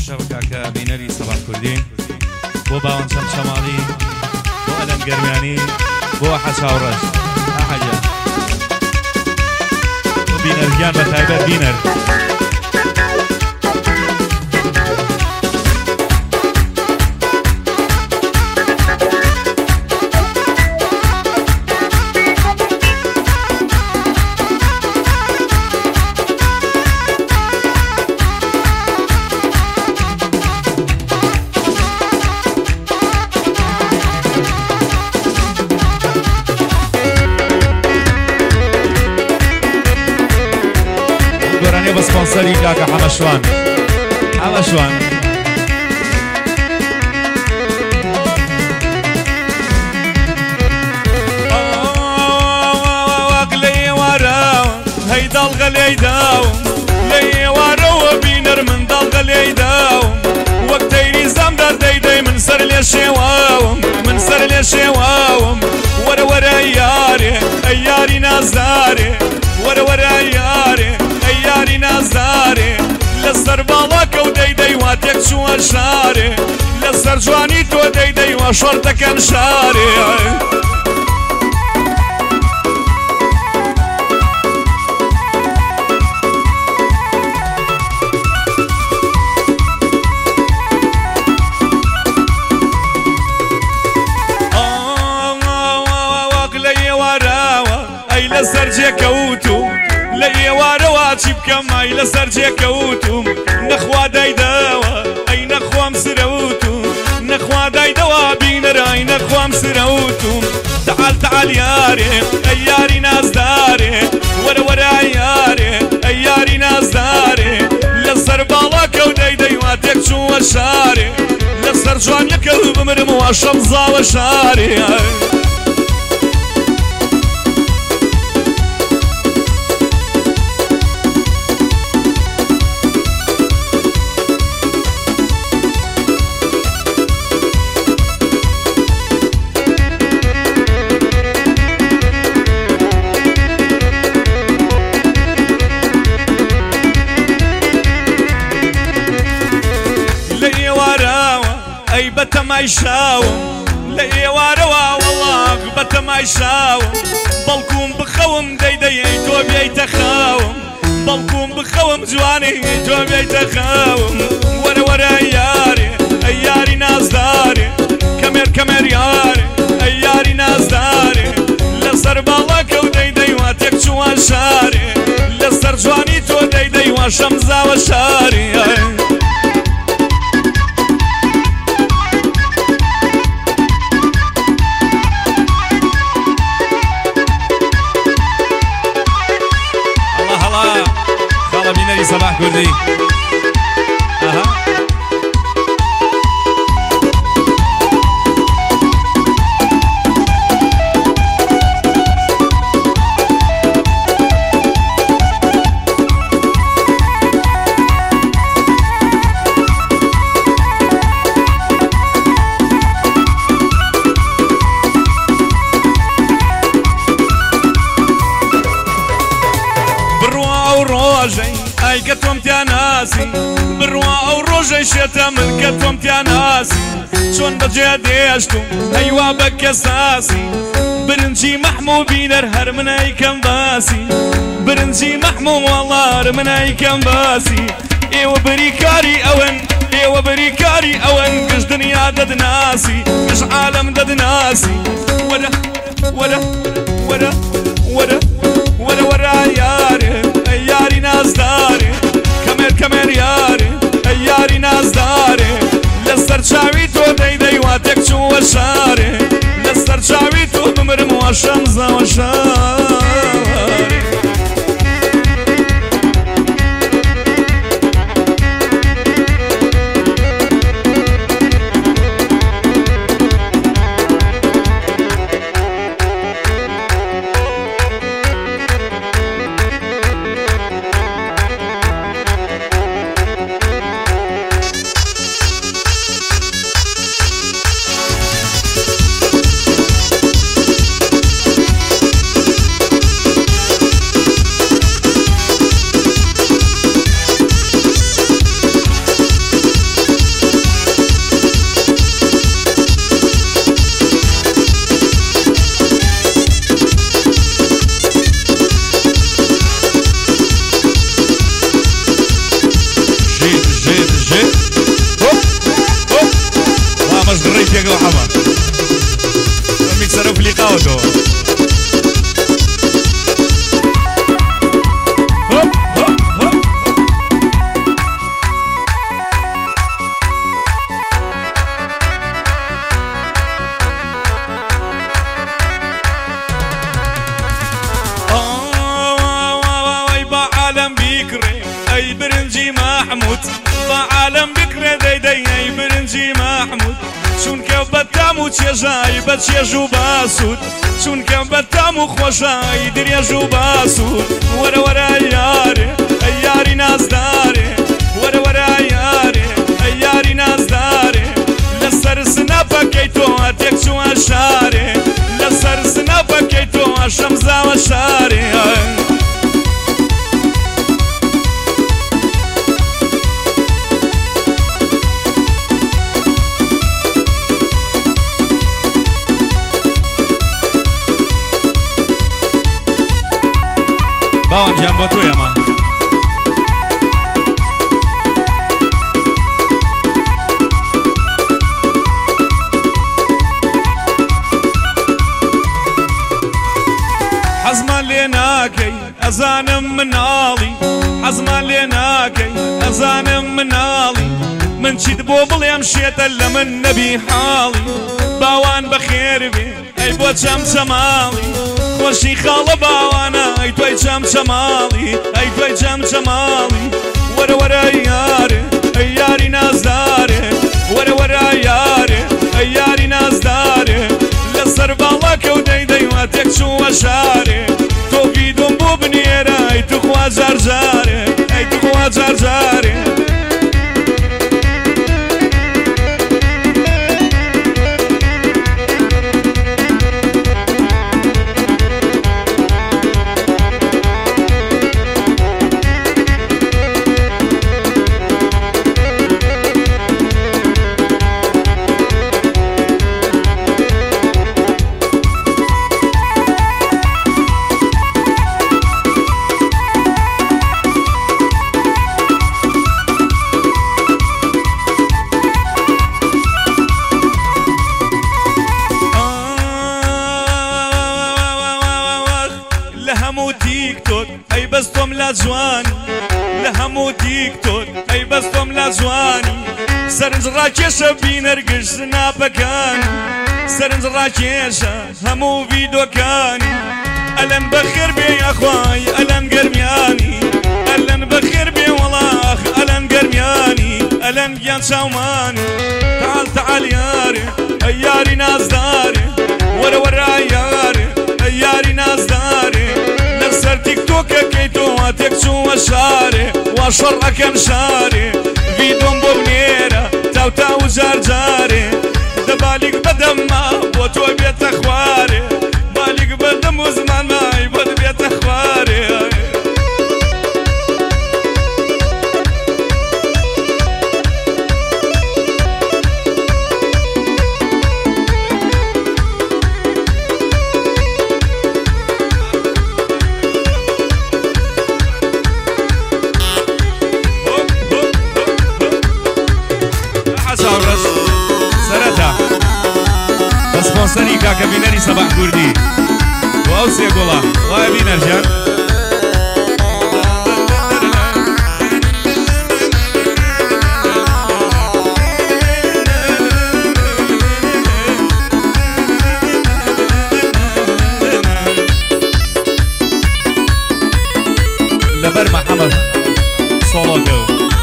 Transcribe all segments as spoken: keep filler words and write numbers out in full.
شبكة بينري صباح كردين بو باون شم شمالي بو ألم قرماني بو حشاورش أحجا بو بينرجان بتايبة بينر بسپانسری کاکا حمشوان حمشوان لي ورا هيدا الغلي داوم لي ورا بينر من دا الغلي داوم وقتي زمدر دي دي من سر لي شواوم من سر لي شواوم ورا ورا ياري ياري نازاري ورا ورا ياري ياري نازاري لسر بالاك ودي دي واتيك شو الشاري لسر جواني تو دي دي وشرطك انشاري لي وراوا اي لسر جيكوتو لي واروا بكم اي لسر جيكوتو نخوا دايداوا اي نخوا مسروتو نخوا دايداوا بينر اي نخوا مسروتو تعال تعال ياري اي ياري ناس داري ورا ورا ياري اي ياري ناس داري لسر بالاك ودايداي واتك شو الشاري لسر جوان يكو بمرمو الشمزة والشاري اي بتا ما يشاوم لي واروا والله بتا ما يشاوم بلكم بخوم دي دي تو بيت خاوم بلكم بخوم جواني تو بيت خاوم ورا ورا ياري ياري ناس داري كمر كمر ياري ياري ناس داري لسر بالاك ودي دي واتك شو الشاري لسر جواني تو دي دي وشمزة والشاري بينري صباح كردي اها بروا وروجي اي قطوم تياناسي بروا او روجي شتا من قطوم تياناسي شون بجاديشتو ايوا بكساسي برنجي محمو بينر هر من اي كنباسي برنجي محمو والله هر من اي كنباسي ايوا بريكاري اوان ايوا بريكاري اوان كش دنيا دد ناسي كش عالم دد ناسي ورا ورا ورا ورا ورا ورا ياري ياري ناس داري كمر كمر ياري ياري ناس داري لسر شاويتو دي دي واتك شو الشاري لسر شاويتو بمرمو الشمزة والشاري عالم بيكري اي برنجي محمود بعالم بكري دي دي اي برنجي محمود شون كيف بتامو تشجاي بتشجو باسود شون كيف بتامو خوشاي دريجو باسود ورا ورا ياري ياري ناس داري ورا ورا ياري ياري ناس داري لسر سنافك كيتو اتيكشو اشاري لسر سنافك كيتو الشمزة والشاري باوان جنبا تو يا مان حزمان ليناكي أزانم منالي حزمان ليناكي أزانم منالي من شيد بوبل يمشيت إلا من نبي حالي باوان بخير بي أي بو شم شمالي خوشي خالة باوانا أي توي شم شمالي أي توي شم شمالي ورا ورا ياري أي ياري ناس داري ورا ورا ياري أي ياري ناس داري لسر بالك ودي دي واتك شو وشاري تو بيدون بو بنيرا أي تخوى زرزاري أي تخوى زرزاري لهمو تيك توك اي بستم لزواني لهمو تيك توك اي بستم لزواني سرنج راكيشة بينرقش سنابكاني سرنج راكيشة همو فيديو كاني ألن بخير بي يا اخواي ألن قرمياني ألن بخير بي والله ألن قرمياني ألن جان شاوماني تعال تعال ياري ياري ناس داري ورا ورا ياري ياري ناس داري نفسر تيك توك كيتو اتكشو وشاري وشرعك مشاري فيدون بوبنيرا تاو تاو جارجاري دبالك بدما بوتو بيت اخواري بالك بدم وزمان ما يبود بيت اخواري سپانسەری کاکە بینەری سەباح کوردی بۆ ئەو سێ گوڵە وایە بینەرجان لەبەر محەمەد سۆڵۆگە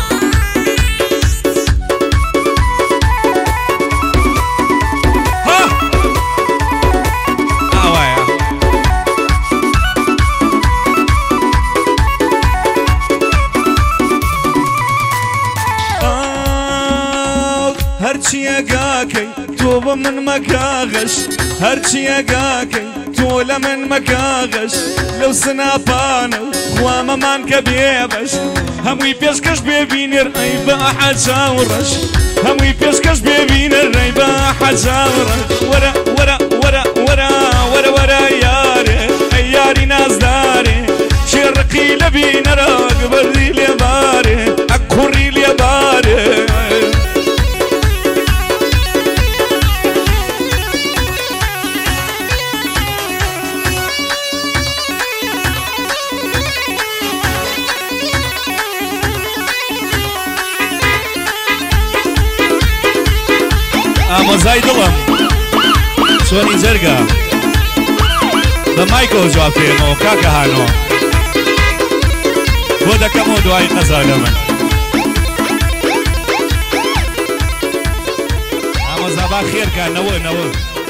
هرچی اگاکی تو با من مکاغش هرچی اگاکی تو لمن مکاغش لو سنابانو خوام من کبیبش هموی پیشکش ببینر ای با احد شاورش هموی پیشکش ببینر ای با احد شاورش ورا ورا ورا ورا ورا ورا یاره ای یاری نازداره شرقی لبینر اکبر ریلی باره اکو ریلی باره ئامۆزای دڵم چۆنی جەرگە بە مایکۆ جواب پێمەوە کاکە هانۆ دوای قەزا لە من ئامۆزا با خێرکە نەوە نەوە